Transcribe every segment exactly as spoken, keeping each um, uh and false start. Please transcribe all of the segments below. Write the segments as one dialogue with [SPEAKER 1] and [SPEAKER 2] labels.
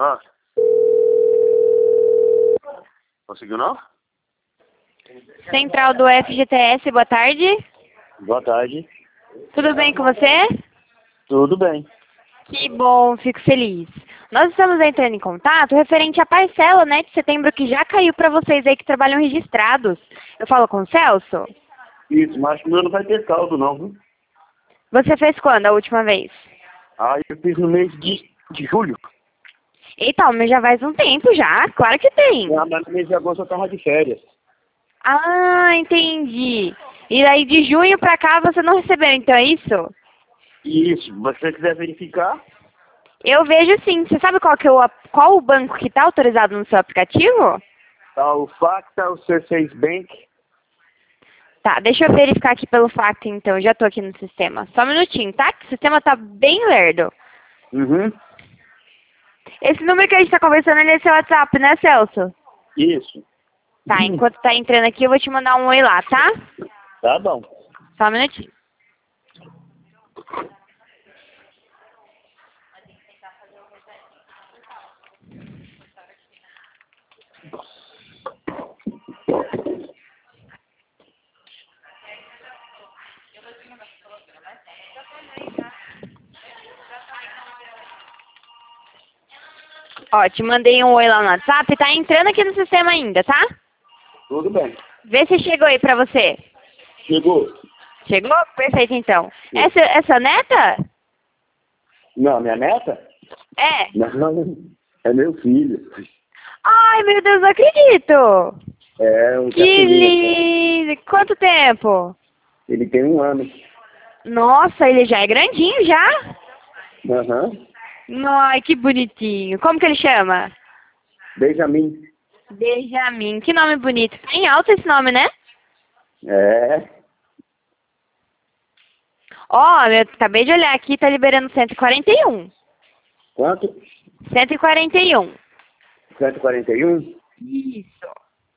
[SPEAKER 1] Ah. Conseguiu não?
[SPEAKER 2] Central do F G T S, boa tarde.
[SPEAKER 1] Boa tarde.
[SPEAKER 2] Tudo bem com você?
[SPEAKER 1] Tudo bem.
[SPEAKER 2] Que bom, fico feliz. Nós estamos entrando em contato referente à parcela, né, de setembro que já caiu para vocês aí que trabalham registrados. Eu falo com o Celso?
[SPEAKER 1] Isso, mas o meu não vai ter saldo não, viu?
[SPEAKER 2] Você fez quando a última vez?
[SPEAKER 1] Ah, eu fiz no mês de, de julho.
[SPEAKER 2] Eita, mas já faz um tempo já, claro que tem.
[SPEAKER 1] Ah, mas no mês de agosto eu tava de férias.
[SPEAKER 2] Ah, entendi. E aí de junho pra cá você não recebeu, então é isso?
[SPEAKER 1] Isso, se você quiser verificar,
[SPEAKER 2] Eu vejo sim. Você sabe qual, que é o, qual o banco que está autorizado no seu aplicativo?
[SPEAKER 1] tá o Facta, o C seis Bank.
[SPEAKER 2] Tá, deixa eu verificar aqui pelo fato então. Eu já tô aqui no sistema. Só um minutinho, tá? Que o sistema tá bem lerdo.
[SPEAKER 1] Uhum.
[SPEAKER 2] Esse número que a gente tá conversando é nesse WhatsApp, né, Celso?
[SPEAKER 1] Isso.
[SPEAKER 2] Tá, enquanto tá entrando aqui eu vou te mandar um oi lá, tá?
[SPEAKER 1] Tá bom.
[SPEAKER 2] Só um minutinho. Ó, te mandei um oi lá no WhatsApp. Tá entrando aqui no sistema ainda, tá?
[SPEAKER 1] Tudo bem.
[SPEAKER 2] Vê se chegou aí pra você.
[SPEAKER 1] Chegou?
[SPEAKER 2] Chegou? Perfeito, então.
[SPEAKER 1] Sim.
[SPEAKER 2] Essa, essa neta?
[SPEAKER 1] Não, minha neta?
[SPEAKER 2] É.
[SPEAKER 1] Não, é meu filho.
[SPEAKER 2] Ai, meu Deus, não acredito.
[SPEAKER 1] É um
[SPEAKER 2] Que
[SPEAKER 1] caçulinha.
[SPEAKER 2] lindo. Quanto tempo?
[SPEAKER 1] Ele tem um ano.
[SPEAKER 2] Nossa, ele já é grandinho já?
[SPEAKER 1] Aham.
[SPEAKER 2] Ai, que bonitinho. Como que ele chama?
[SPEAKER 1] Benjamin.
[SPEAKER 2] Benjamin. Que nome bonito. Tem alto esse nome, né?
[SPEAKER 1] É.
[SPEAKER 2] Ó, eu acabei de olhar aqui, tá liberando cento e quarenta e um.
[SPEAKER 1] Quanto?
[SPEAKER 2] cento e quarenta e um.
[SPEAKER 1] cento e quarenta e um?
[SPEAKER 2] Isso.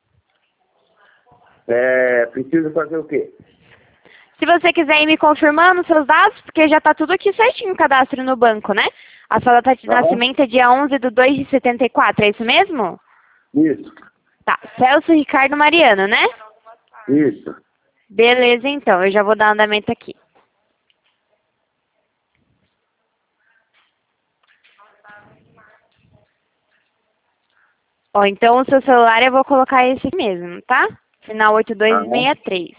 [SPEAKER 1] É, precisa fazer o quê?
[SPEAKER 2] Se você quiser ir me confirmando seus dados, porque já tá tudo aqui certinho o cadastro no banco, né? A sua data de
[SPEAKER 1] Aham.
[SPEAKER 2] nascimento é dia onze de dois de setenta e quatro, é isso mesmo?
[SPEAKER 1] Isso.
[SPEAKER 2] Tá, Celso Ricardo Mariano, né?
[SPEAKER 1] Isso.
[SPEAKER 2] Beleza, então, eu já vou dar andamento aqui. Ó, então o seu celular eu vou colocar esse aqui mesmo, tá? Final oito dois
[SPEAKER 1] Aham.
[SPEAKER 2] seis três.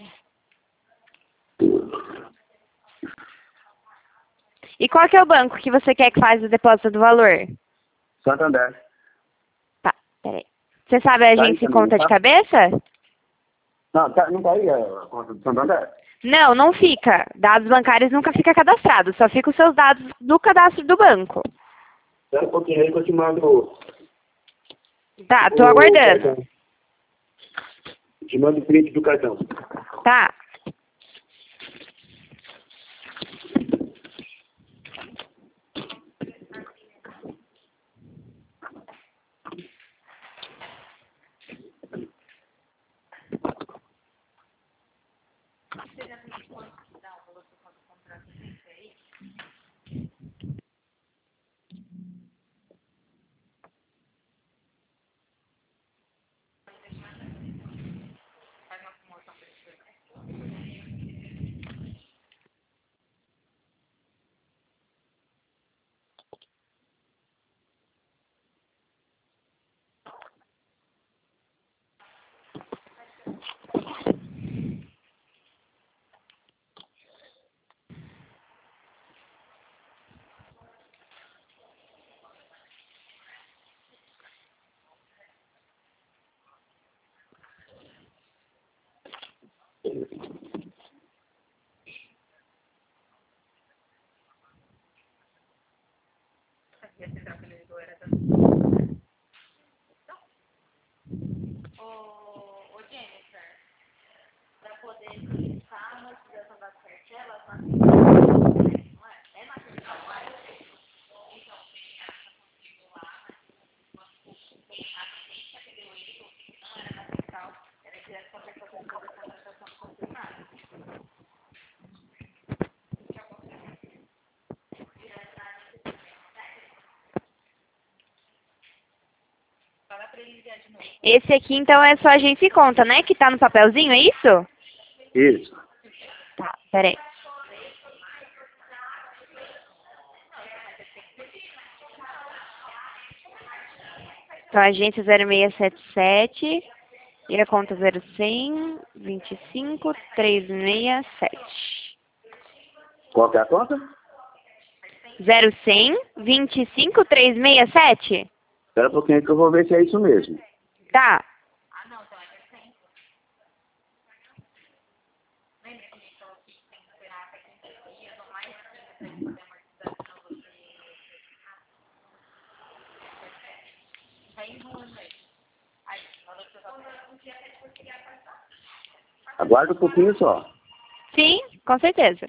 [SPEAKER 2] E qual que é o banco que você quer que faz o depósito do valor?
[SPEAKER 1] Santander.
[SPEAKER 2] Tá, peraí. Você sabe a
[SPEAKER 1] Tá aí
[SPEAKER 2] agência e
[SPEAKER 1] também, não
[SPEAKER 2] conta de
[SPEAKER 1] tá?
[SPEAKER 2] cabeça?
[SPEAKER 1] Não, tá, não tá aí a conta do Santander?
[SPEAKER 2] Não, não fica. Dados bancários nunca fica cadastrado, só fica os seus dados do cadastro do banco.
[SPEAKER 1] Espera um pouquinho aí que eu te mando
[SPEAKER 2] Tá, tô
[SPEAKER 1] o
[SPEAKER 2] aguardando.
[SPEAKER 1] cartão. Te mando o print do cartão.
[SPEAKER 2] Tá. Esse aqui, então, é só agência e conta, né? Que tá no papelzinho, é isso?
[SPEAKER 1] Isso.
[SPEAKER 2] Tá, peraí. Então, agência zero seis sete sete e a conta zero cem, vinte e cinco, trezentos e sessenta e sete.
[SPEAKER 1] Qual que é a conta?
[SPEAKER 2] zero cem, vinte e cinco, trezentos e sessenta e sete?
[SPEAKER 1] Espera um pouquinho que eu vou ver se é isso mesmo.
[SPEAKER 2] Tá.
[SPEAKER 1] Aguarda um pouquinho só.
[SPEAKER 2] Sim, com certeza.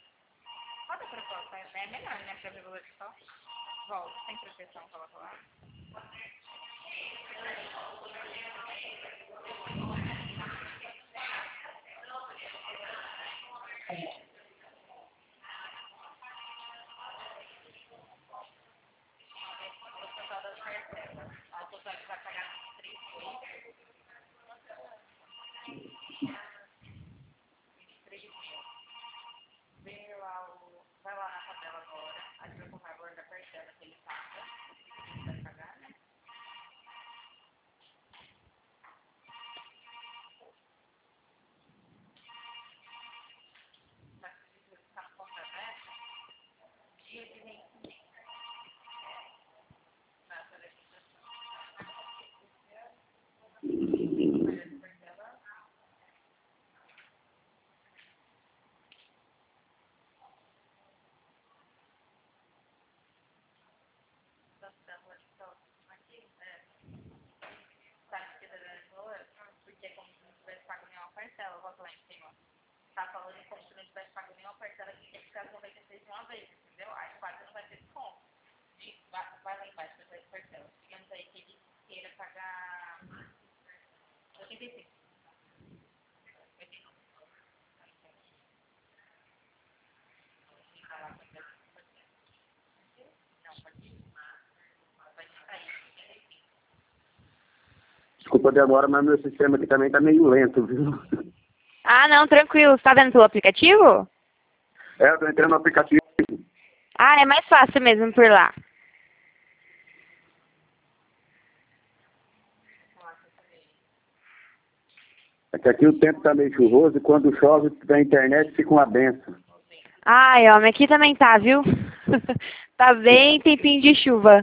[SPEAKER 1] Desculpa a demora, mas meu sistema aqui também tá meio lento, viu?
[SPEAKER 2] Ah, não, tranquilo. Você tá vendo pelo aplicativo?
[SPEAKER 1] É, eu tô entrando no aplicativo.
[SPEAKER 2] Ah, é mais fácil mesmo por lá.
[SPEAKER 1] É que aqui o tempo tá meio chuvoso e quando chove a internet fica uma benção.
[SPEAKER 2] Ai, homem, aqui também tá, viu? Tá bem tempinho de chuva.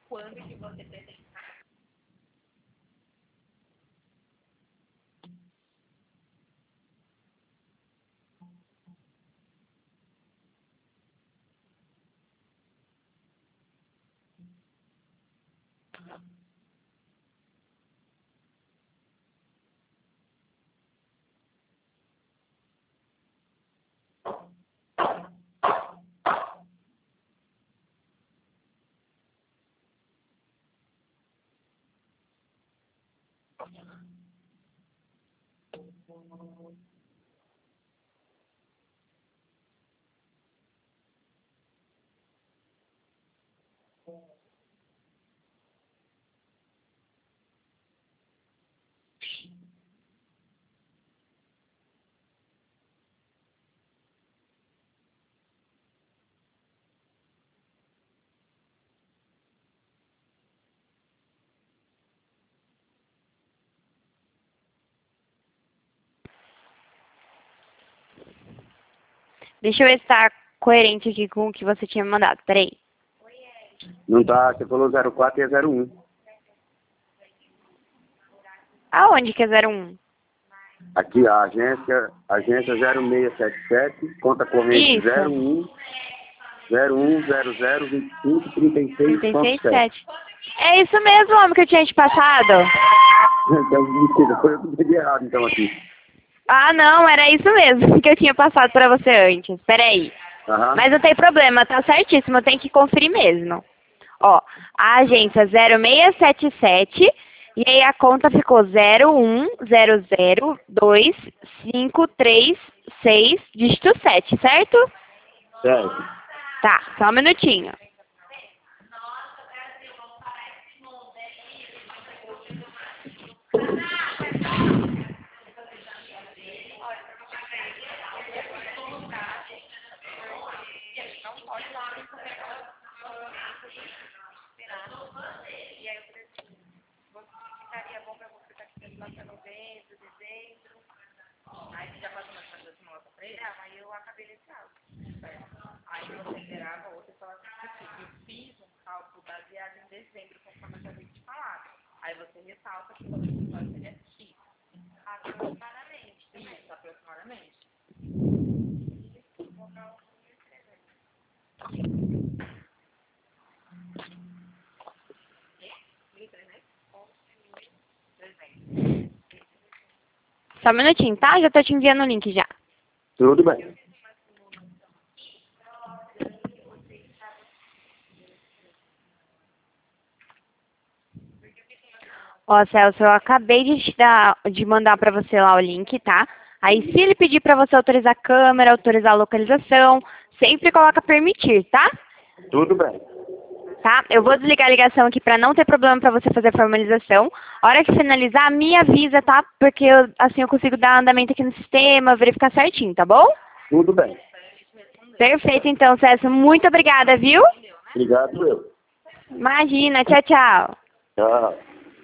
[SPEAKER 2] quando que você pretende. Deixa eu ver se tá coerente aqui com o que você tinha me mandado. Peraí.
[SPEAKER 1] Não tá, você falou zero quatro e é zero um.
[SPEAKER 2] Aonde que é zero um?
[SPEAKER 1] Aqui, a agência, agência zero seis sete sete, conta corrente
[SPEAKER 2] Isso.
[SPEAKER 1] zero um, zero um, zero zero, vinte e cinco, trinta e seis,
[SPEAKER 2] trinta e seis,
[SPEAKER 1] sete.
[SPEAKER 2] sete. É isso mesmo, homem, que eu tinha te passado.
[SPEAKER 1] Então, desculpa, foi eu que peguei errado, então, aqui.
[SPEAKER 2] Ah, não, era isso mesmo que eu tinha passado pra você antes. Peraí.
[SPEAKER 1] Aham.
[SPEAKER 2] Mas não tem problema, tá certíssimo, eu tenho que conferir mesmo. Ó, a agência zero seis sete sete, e aí a conta ficou zero um zero zero dois cinco três seis, dígito sete, certo?
[SPEAKER 1] Certo.
[SPEAKER 2] Tá, só um minutinho. Só um minutinho, tá? Já tô te enviando o link já.
[SPEAKER 1] Tudo bem.
[SPEAKER 2] Ó, Celso, eu acabei de te dar, de mandar pra você lá o link, tá? Aí se ele pedir pra você autorizar a câmera, autorizar a localização, sempre coloca permitir, tá?
[SPEAKER 1] Tudo bem.
[SPEAKER 2] Tá? Eu vou desligar a ligação aqui pra não ter problema pra você fazer a formalização. A hora que finalizar, me avisa, tá? Porque eu, assim eu consigo dar andamento aqui no sistema, verificar certinho, tá bom?
[SPEAKER 1] Tudo bem.
[SPEAKER 2] Perfeito, então, Celso. Muito obrigada, viu?
[SPEAKER 1] Obrigado, eu.
[SPEAKER 2] Imagina. Tchau, tchau.
[SPEAKER 1] Tchau.